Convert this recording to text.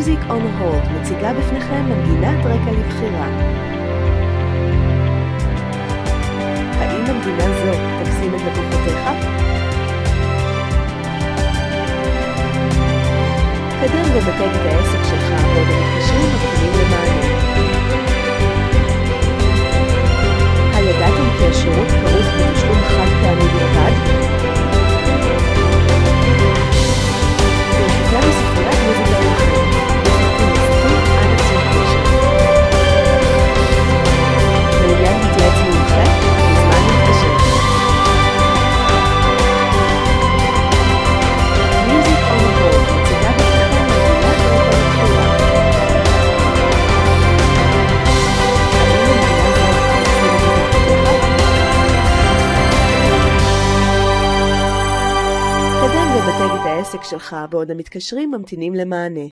Music on Hold מציגה בפניכם מנגינת רקע לבחירה. האם מנגינה זו תקסים את לקוחותיך? קדם ובתג את העסק שלך בעוד המתקשרים מתחילים למענה. הידעתם כי השירות כרוך בתשלום חד פעמי בלבד? ברשותנו ספריית מוזיקה לכם. מעוניין להתייעץ מומחה? מוזמן להתקשר. Music on Hold מציגה בפניכם מנגינת רקע לבחירה. קדם ובתג את העסק שלך בעוד המתקשרים ממתינים למענה.